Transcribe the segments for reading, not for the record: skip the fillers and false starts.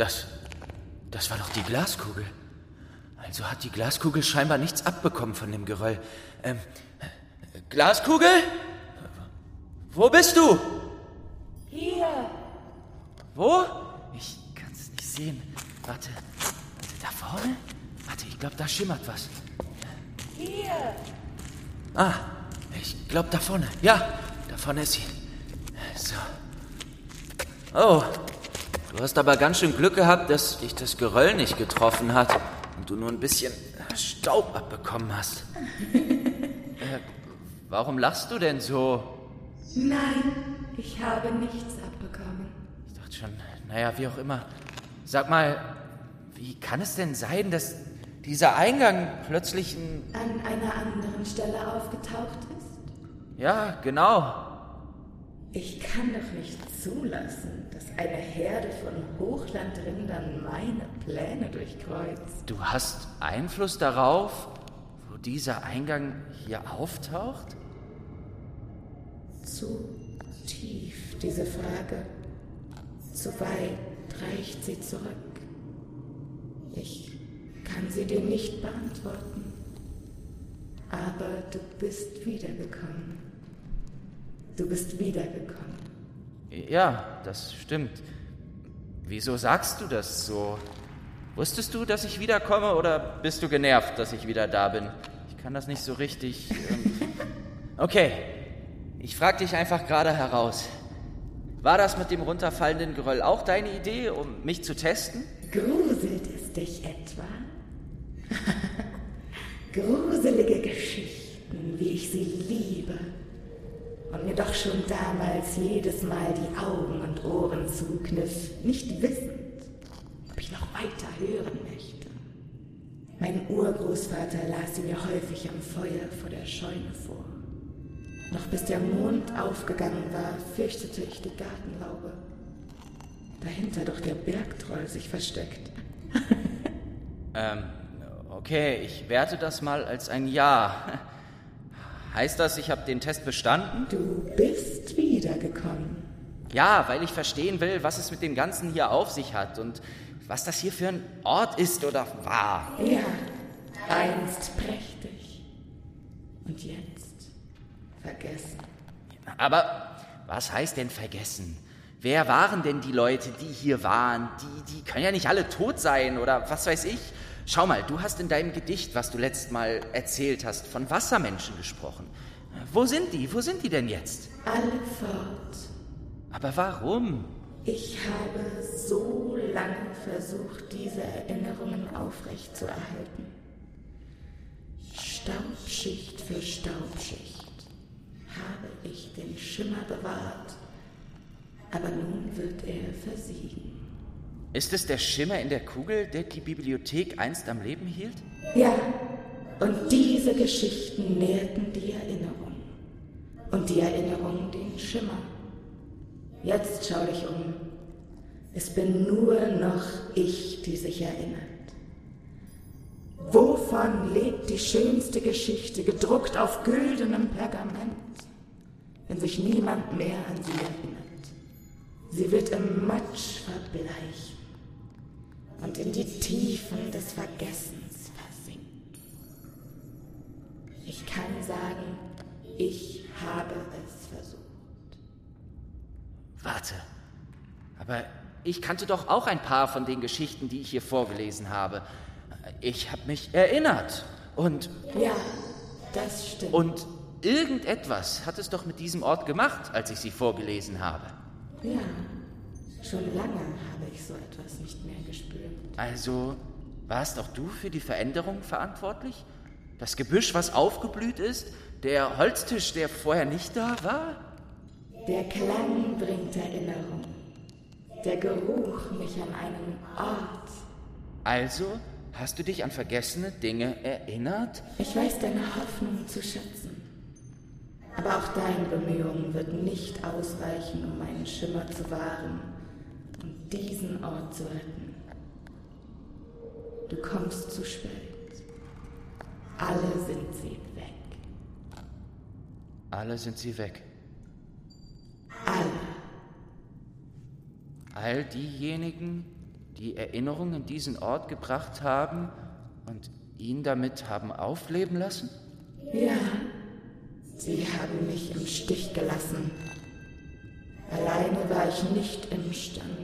Das war doch die Glaskugel. Also hat die Glaskugel scheinbar nichts abbekommen von dem Geröll. Glaskugel? Wo bist du? Hier. Wo? Ich kann es nicht sehen. Warte, da vorne? Warte, ich glaube, da schimmert was. Hier. Ah, ich glaube, da vorne. Ja, da vorne ist sie. So. Oh, du hast aber ganz schön Glück gehabt, dass dich das Geröll nicht getroffen hat und du nur ein bisschen Staub abbekommen hast. Warum lachst du denn so? Nein, ich habe nichts abbekommen. Ich dachte schon, naja, wie auch immer. Sag mal, wie kann es denn sein, dass dieser Eingang plötzlich an einer anderen Stelle aufgetaucht ist? Ja, genau. Ich kann doch nicht zulassen, dass eine Herde von Hochlandrindern meine Pläne durchkreuzt. Du hast Einfluss darauf, wo dieser Eingang hier auftaucht? Zu tief, diese Frage. Zu weit reicht sie zurück. Ich kann sie dir nicht beantworten. Aber du bist wiedergekommen. Du bist wiedergekommen. Ja, das stimmt. Wieso sagst du das so? Wusstest du, dass ich wiederkomme, oder bist du genervt, dass ich wieder da bin? Ich kann das nicht so richtig... Okay, ich frag dich einfach gerade heraus. War das mit dem runterfallenden Geröll auch deine Idee, um mich zu testen? Gruselt es dich etwa? Gruselige Geschichten, wie ich sie liebe. Und mir doch schon damals jedes Mal die Augen und Ohren zukniff, nicht wissend, ob ich noch weiter hören möchte. Mein Urgroßvater las sie mir häufig am Feuer vor der Scheune vor. Noch bis der Mond aufgegangen war, fürchtete ich die Gartenlaube. Dahinter doch der Bergtroll sich versteckt. Okay, ich werte das mal als ein Ja. Heißt das, ich habe den Test bestanden? Du bist wiedergekommen. Ja, weil ich verstehen will, was es mit dem Ganzen hier auf sich hat und was das hier für ein Ort ist oder war. Ja, einst prächtig. Und jetzt vergessen. Aber was heißt denn vergessen? Wer waren denn die Leute, die hier waren? Die können ja nicht alle tot sein oder was weiß ich. Schau mal, du hast in deinem Gedicht, was du letztes Mal erzählt hast, von Wassermenschen gesprochen. Wo sind die? Wo sind die denn jetzt? Alle fort. Aber warum? Ich habe so lange versucht, diese Erinnerungen aufrechtzuerhalten. Staubschicht für Staubschicht habe ich den Schimmer bewahrt, aber nun wird er versiegen. Ist es der Schimmer in der Kugel, der die Bibliothek einst am Leben hielt? Ja, und diese Geschichten nährten die Erinnerung. Und die Erinnerung den Schimmer. Jetzt schau dich um. Es bin nur noch ich, die sich erinnert. Wovon lebt die schönste Geschichte, gedruckt auf güldenem Pergament, wenn sich niemand mehr an sie erinnert? Sie wird im Matsch verbleichen und in die Tiefen des Vergessens versinken. Ich kann sagen, ich habe es versucht. Warte, aber ich kannte doch auch ein paar von den Geschichten, die ich hier vorgelesen habe. Ich habe mich erinnert und... Ja, das stimmt. Und irgendetwas hat es doch mit diesem Ort gemacht, als ich sie vorgelesen habe. Ja, schon lange habe ich so etwas nicht mehr gespürt. Also warst auch du für die Veränderung verantwortlich? Das Gebüsch, was aufgeblüht ist? Der Holztisch, der vorher nicht da war? Der Klang bringt Erinnerung. Der Geruch mich an einen Ort. Also hast du dich an vergessene Dinge erinnert? Ich weiß deine Hoffnung zu schätzen. Aber auch deine Bemühungen wird nicht ausreichen, um meinen Schimmer zu wahren und diesen Ort zu retten. Du kommst zu spät. Alle sind sie weg. Alle sind sie weg. Alle. All diejenigen, die Erinnerung in diesen Ort gebracht haben und ihn damit haben aufleben lassen? Ja, sie haben mich im Stich gelassen. Alleine war ich nicht imstande.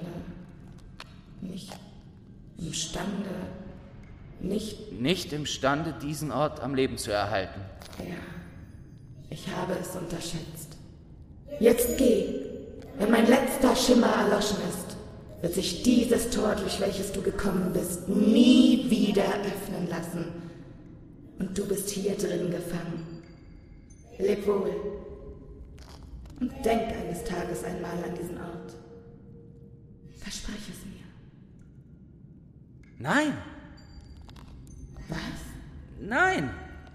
Nicht imstande, diesen Ort am Leben zu erhalten. Ja, ich habe es unterschätzt. Jetzt geh. Wenn mein letzter Schimmer erloschen ist, wird sich dieses Tor, durch welches du gekommen bist, nie wieder öffnen lassen. Und du bist hier drin gefangen. Leb wohl. Und denk eines Tages einmal an diesen Ort. Verspreche es mir. Nein! Was? Nein!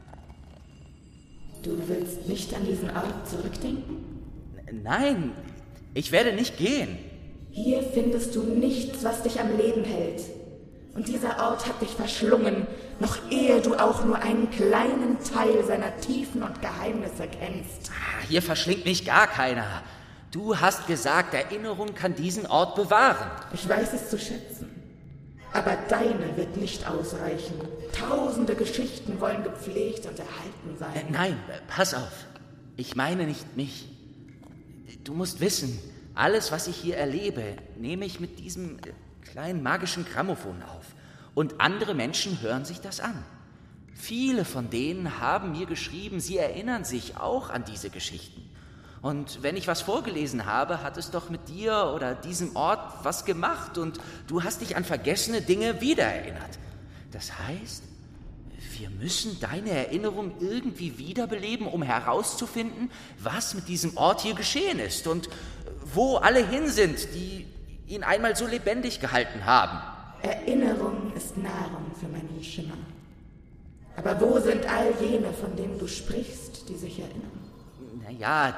Du willst nicht an diesen Ort zurückdenken? Nein! Ich werde nicht gehen. Hier findest du nichts, was dich am Leben hält. Und dieser Ort hat dich verschlungen, noch ehe du auch nur einen kleinen Teil seiner Tiefen und Geheimnisse kennst. Hier verschlingt mich gar keiner. Du hast gesagt, Erinnerung kann diesen Ort bewahren. Ich weiß es zu schätzen. Aber deine wird nicht ausreichen. Tausende Geschichten wollen gepflegt und erhalten sein. Nein, pass auf. Ich meine nicht mich. Du musst wissen, alles, was ich hier erlebe, nehme ich mit diesem kleinen magischen Grammophon auf. Und andere Menschen hören sich das an. Viele von denen haben mir geschrieben, sie erinnern sich auch an diese Geschichten. Und wenn ich was vorgelesen habe, hat es doch mit dir oder diesem Ort was gemacht und du hast dich an vergessene Dinge wiedererinnert. Das heißt, wir müssen deine Erinnerung irgendwie wiederbeleben, um herauszufinden, was mit diesem Ort hier geschehen ist und wo alle hin sind, die ihn einmal so lebendig gehalten haben. Erinnerung ist Nahrung für meinen Schimmer. Aber wo sind all jene, von denen du sprichst, die sich erinnern? Naja,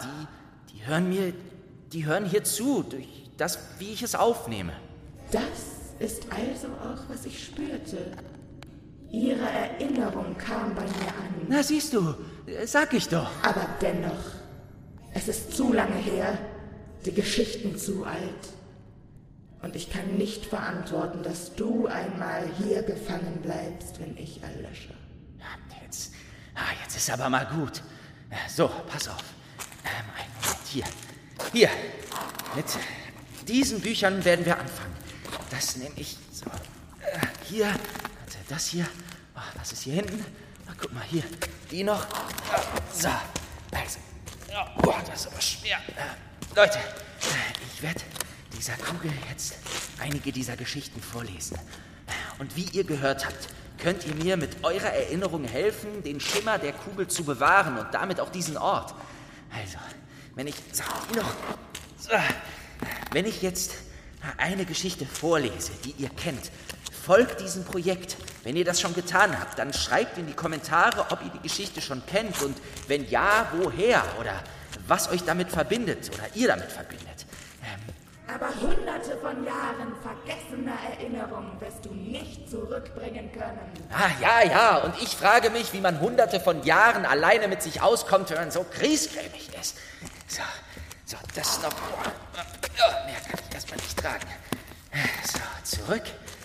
die hören hier zu, durch das, wie ich es aufnehme. Das ist also auch, was ich spürte. Ihre Erinnerung kam bei mir an. Na, siehst du, sag ich doch. Aber dennoch, es ist zu lange her, die Geschichten zu alt. Und ich kann nicht verantworten, dass du einmal hier gefangen bleibst, wenn ich erlösche. Jetzt ist aber mal gut. So, pass auf. Einen Moment, hier. Mit diesen Büchern werden wir anfangen. Das nehme ich so. Hier, also das hier. Oh, was ist hier hinten? Guck mal, hier. Die noch. So, also. Oh, das ist aber schwer. Leute, ich werde dieser Kugel jetzt einige dieser Geschichten vorlesen. Und wie ihr gehört habt, könnt ihr mir mit eurer Erinnerung helfen, den Schimmer der Kugel zu bewahren und damit auch diesen Ort. Also, wenn ich jetzt eine Geschichte vorlese, die ihr kennt, folgt diesem Projekt. Wenn ihr das schon getan habt, dann schreibt in die Kommentare, ob ihr die Geschichte schon kennt und wenn ja, woher oder was euch damit verbindet oder ihr damit verbindet. Aber hunderte von Jahren vergessener Erinnerung wirst du nicht zurückbringen können. Ja, und ich frage mich, wie man hunderte von Jahren alleine mit sich auskommt, wenn man so griesgrämig ist. So, das noch. Mehr kann ich erstmal nicht tragen. So, zurück.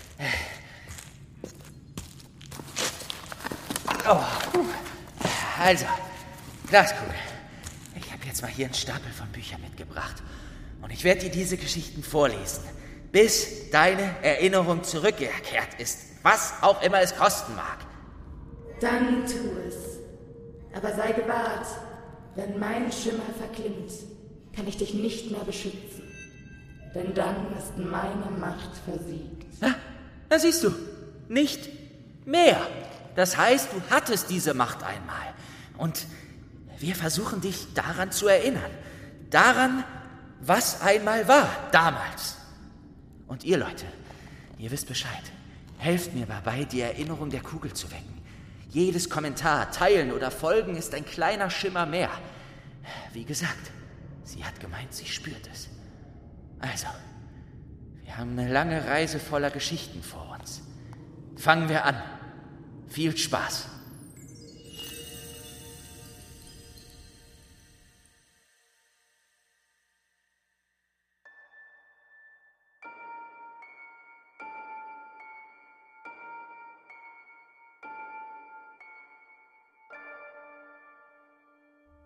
Also, Glaskugel. Ich habe jetzt mal hier einen Stapel von Büchern mitgebracht. Und ich werde dir diese Geschichten vorlesen, bis deine Erinnerung zurückgekehrt ist, was auch immer es kosten mag. Dann tu es. Aber sei gewahrt, wenn mein Schimmer verklingt, kann ich dich nicht mehr beschützen. Denn dann ist meine Macht versiegt. Na siehst du, nicht mehr. Das heißt, du hattest diese Macht einmal. Und wir versuchen dich daran zu erinnern. Daran, was einmal war, damals. Und ihr Leute, ihr wisst Bescheid. Helft mir dabei, die Erinnerung der Kugel zu wecken. Jedes Kommentar, Teilen oder Folgen ist ein kleiner Schimmer mehr. Wie gesagt, sie hat gemeint, sie spürt es. Also, wir haben eine lange Reise voller Geschichten vor uns. Fangen wir an. Viel Spaß.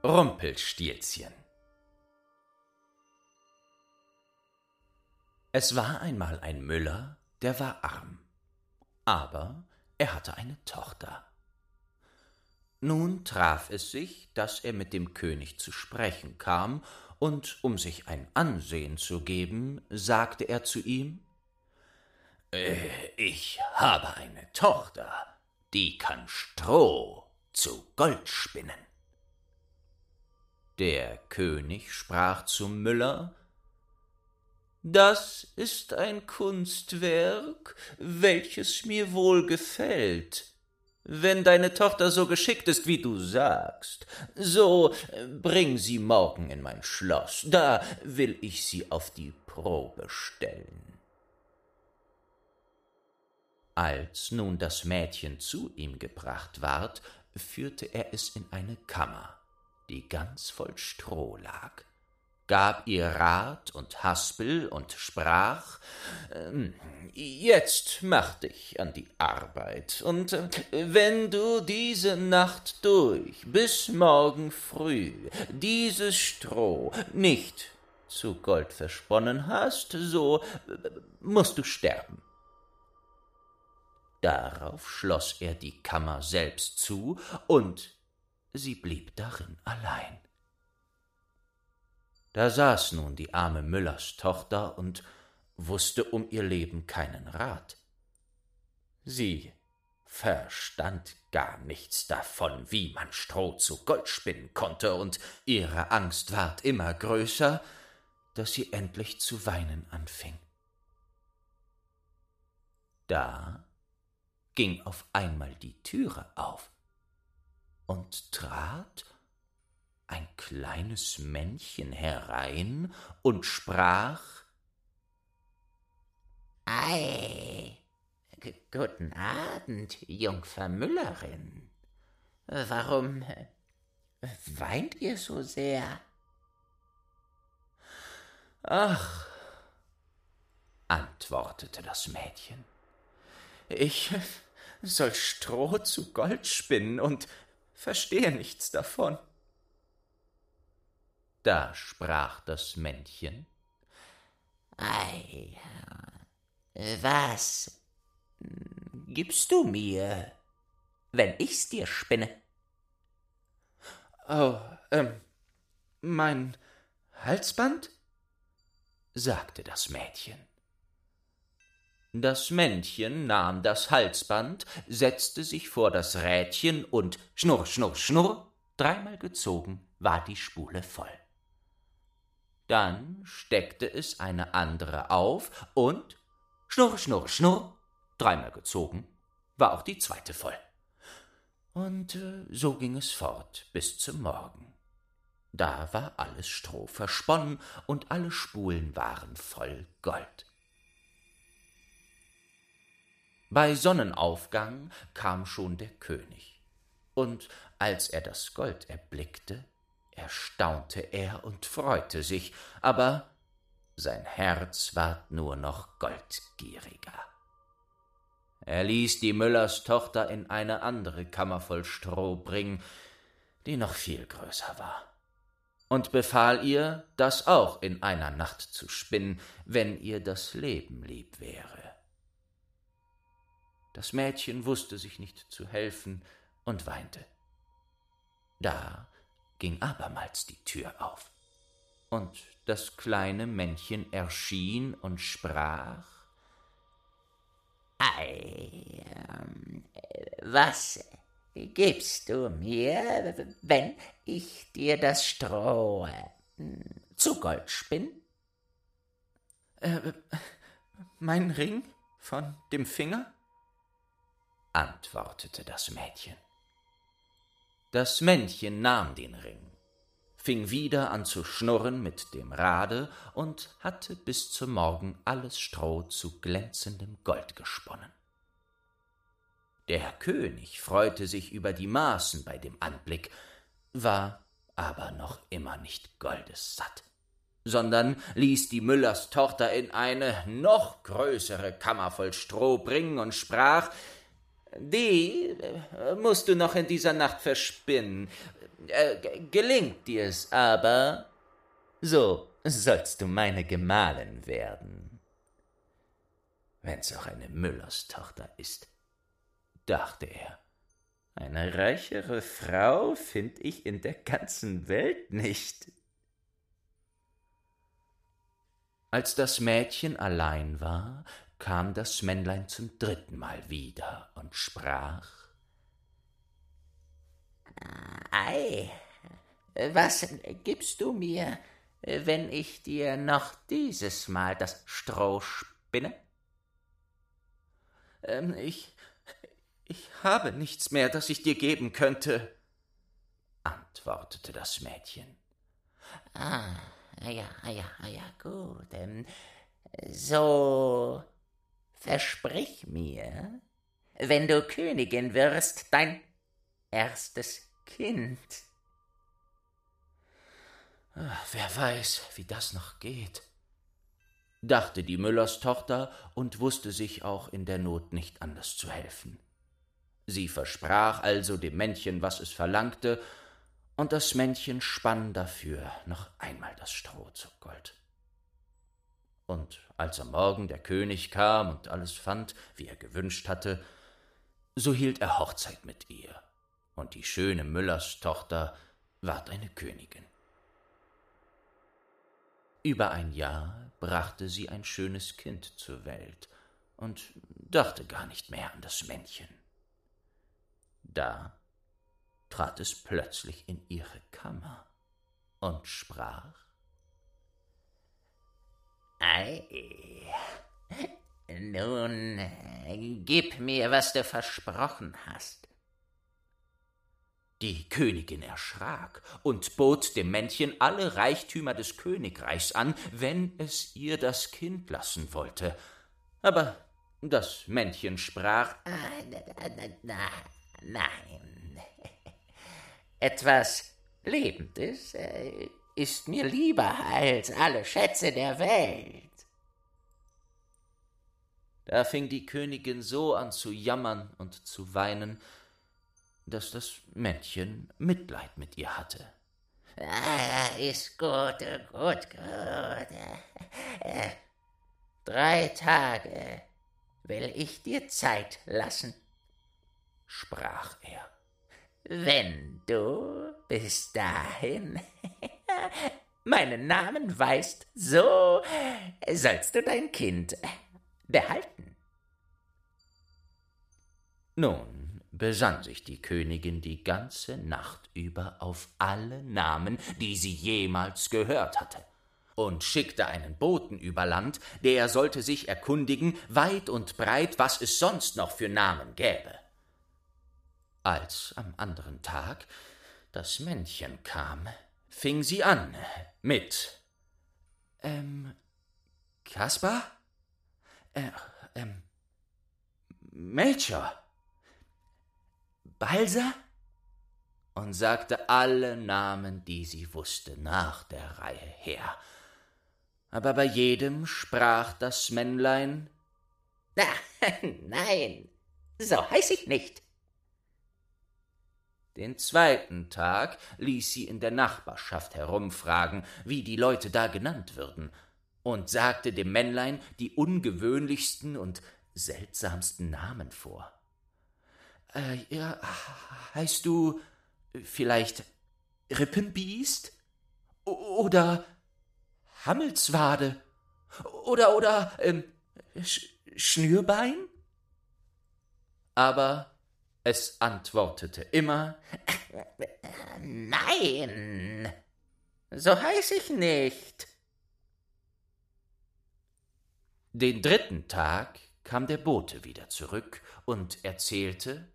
Rumpelstilzchen. Es war einmal ein Müller, der war arm, aber er hatte eine Tochter. Nun traf es sich, dass er mit dem König zu sprechen kam, und um sich ein Ansehen zu geben, sagte er zu ihm: Ich habe eine Tochter, die kann Stroh zu Gold spinnen. Der König sprach zum Müller: »Das ist ein Kunstwerk, welches mir wohl gefällt. Wenn deine Tochter so geschickt ist, wie du sagst, so bring sie morgen in mein Schloss, da will ich sie auf die Probe stellen.« Als nun das Mädchen zu ihm gebracht ward, führte er es in eine Kammer, die ganz voll Stroh lag, gab ihr Rat und Haspel und sprach: »Jetzt mach dich an die Arbeit, und wenn du diese Nacht durch bis morgen früh dieses Stroh nicht zu Gold versponnen hast, so mußt du sterben.« Darauf schloß er die Kammer selbst zu, und sie blieb darin allein. Da saß nun die arme Müllerstochter und wußte um ihr Leben keinen Rat. Sie verstand gar nichts davon, wie man Stroh zu Gold spinnen konnte, und ihre Angst ward immer größer, daß sie endlich zu weinen anfing. Da ging auf einmal die Türe auf, und trat ein kleines Männchen herein und sprach: »Ei, guten Abend, Jungfer Müllerin. Warum weint ihr so sehr?« »Ach«, antwortete das Mädchen, »ich soll Stroh zu Gold spinnen und verstehe nichts davon.« Da sprach das Männchen: »Ei, was gibst du mir, wenn ich's dir spinne?« »Oh, mein Halsband?« sagte das Mädchen. Das Männchen nahm das Halsband, setzte sich vor das Rädchen, und schnurr, schnurr, schnurr, dreimal gezogen war die Spule voll. Dann steckte es eine andere auf, und schnurr, schnurr, schnurr, dreimal gezogen war auch die zweite voll. Und so ging es fort bis zum Morgen. Da war alles Stroh versponnen, und alle Spulen waren voll Gold. Bei Sonnenaufgang kam schon der König, und als er das Gold erblickte, erstaunte er und freute sich, aber sein Herz ward nur noch goldgieriger. Er ließ die Müllerstochter in eine andere Kammer voll Stroh bringen, die noch viel größer war, und befahl ihr, das auch in einer Nacht zu spinnen, wenn ihr das Leben lieb wäre. Das Mädchen wußte sich nicht zu helfen und weinte. Da ging abermals die Tür auf, und das kleine Männchen erschien und sprach: »Ei, was gibst du mir, wenn ich dir das Stroh zu Gold spinn?« »Mein Ring von dem Finger?« antwortete das Mädchen. Das Männchen nahm den Ring, fing wieder an zu schnurren mit dem Rade und hatte bis zum Morgen alles Stroh zu glänzendem Gold gesponnen. Der König freute sich über die Maßen bei dem Anblick, war aber noch immer nicht goldessatt, sondern ließ die Müllerstochter in eine noch größere Kammer voll Stroh bringen und sprach: »Die mußt du noch in dieser Nacht verspinnen. Gelingt dir's aber, so sollst du meine Gemahlin werden. Wenn's auch eine Müllerstochter ist, dachte er. Eine reichere Frau find ich in der ganzen Welt nicht. Als das Mädchen allein war, kam das Männlein zum 3. Mal wieder und sprach: »Ei, was gibst du mir, wenn ich dir noch dieses Mal das Stroh spinne?« Ich habe nichts mehr, das ich dir geben könnte«, antwortete das Mädchen. Ja, gut. So versprich mir, wenn du Königin wirst, dein erstes Kind. Wer weiß, wie das noch geht, dachte die Müllerstochter und wusste sich auch in der Not nicht anders zu helfen. Sie versprach also dem Männchen, was es verlangte, und das Männchen spann dafür noch einmal das Stroh zu Gold. Und als am Morgen der König kam und alles fand, wie er gewünscht hatte, so hielt er Hochzeit mit ihr, und die schöne Müllerstochter ward eine Königin. Über ein Jahr brachte sie ein schönes Kind zur Welt und dachte gar nicht mehr an das Männchen. Da trat es plötzlich in ihre Kammer und sprach: »Ei, nun gib mir, was du versprochen hast.« Die Königin erschrak und bot dem Männchen alle Reichtümer des Königreichs an, wenn es ihr das Kind lassen wollte. Aber das Männchen sprach: »Nein, etwas Lebendes ist mir lieber als alle Schätze der Welt.« Da fing die Königin so an zu jammern und zu weinen, dass das Männchen Mitleid mit ihr hatte. »Ist gut. 3 Tage will ich dir Zeit lassen«, sprach er. »Wenn du bis dahin meinen Namen weißt, so sollst du dein Kind behalten.« Nun besann sich die Königin die ganze Nacht über auf alle Namen, die sie jemals gehört hatte, und schickte einen Boten über Land, der sollte sich erkundigen, weit und breit, was es sonst noch für Namen gäbe. Als am anderen Tag das Männchen kam, fing sie an mit Kaspar? Melchior? Balsa? Und sagte alle Namen, die sie wusste, nach der Reihe her. Aber bei jedem sprach das Männlein: »Nein, so heiß ich nicht.« Den 2. Tag ließ sie in der Nachbarschaft herumfragen, wie die Leute da genannt würden, und sagte dem Männlein die ungewöhnlichsten und seltsamsten Namen vor. Ja, heißt du vielleicht Rippenbiest? Oder Hammelswade? Oder Schnürbein? Aber es antwortete immer: »Nein, so heiß ich nicht.« Den 3. Tag kam der Bote wieder zurück und erzählte: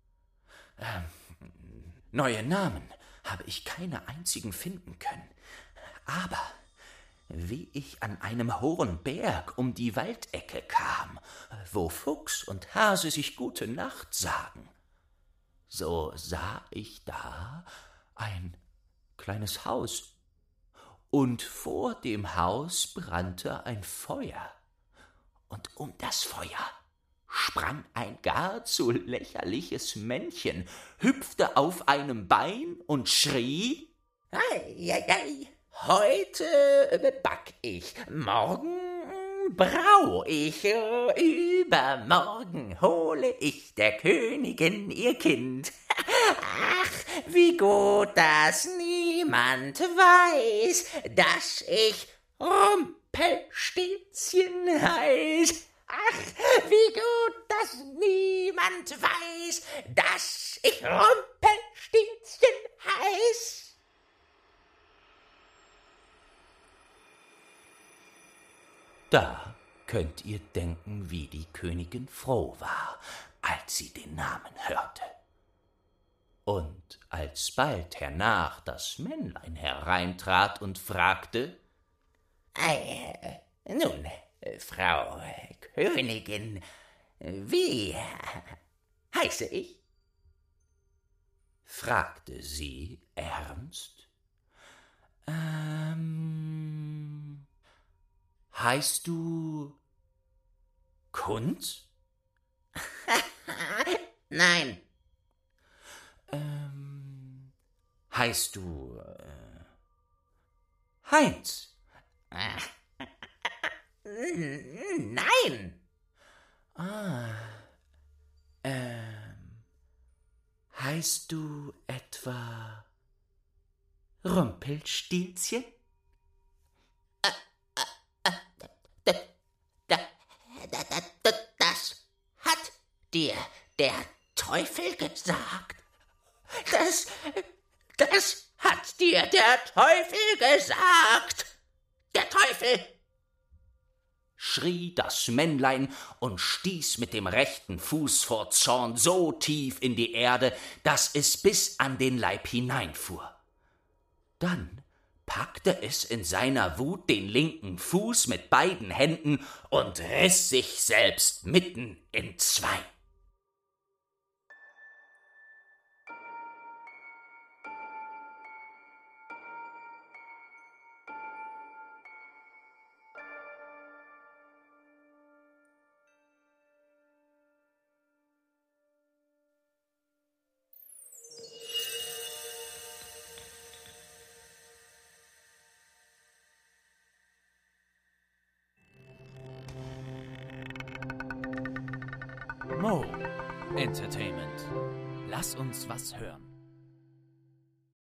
»Neue Namen habe ich keine einzigen finden können, aber wie ich an einem hohen Berg um die Waldecke kam, wo Fuchs und Hase sich gute Nacht sagen, so sah ich da ein kleines Haus, und vor dem Haus brannte ein Feuer, und um das Feuer sprang ein gar zu lächerliches Männchen, hüpfte auf einem Bein und schrie: »Ei, heute back ich, morgen brau ich, übermorgen hole ich der Königin ihr Kind. Ach, wie gut, dass niemand weiß, dass ich Rumpelstilzchen heiß. Ach, wie gut, dass niemand weiß, dass ich Rumpelstilzchen heiß.« Da könnt ihr denken, wie die Königin froh war, als sie den Namen hörte. Und alsbald hernach das Männlein hereintrat und fragte: »Nun, Frau Königin, wie heiße ich?« fragte sie ernst. »Heißt du Kunz?« »Nein.« »Heißt du Heinz?« »Nein.« »Heißt du etwa Rumpelstilzchen?« Das hat dir der Teufel gesagt. Das hat dir der Teufel gesagt. Der Teufel!« schrie das Männlein und stieß mit dem rechten Fuß vor Zorn so tief in die Erde, daß es bis an den Leib hineinfuhr. Dann packte es in seiner Wut den linken Fuß mit beiden Händen und riß sich selbst mitten in zwei. Mo Entertainment. Lass uns was hören.